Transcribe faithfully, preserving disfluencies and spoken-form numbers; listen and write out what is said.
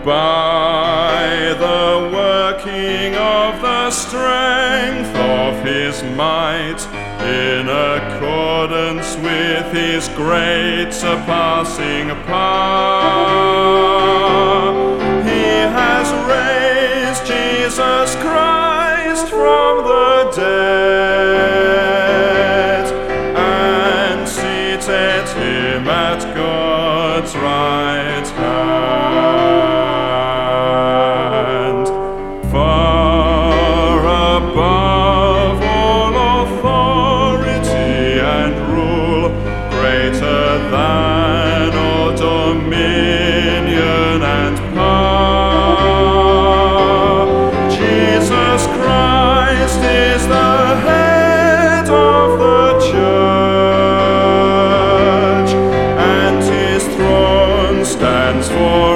By the working of the strength of his might, in accordance with his great surpassing power, he has raised Jesus Christ from the dead and seated him at God's right hand, far above all authority and rule, greater than all dominion and power. Jesus Christ is the head of the church, and his throne stands for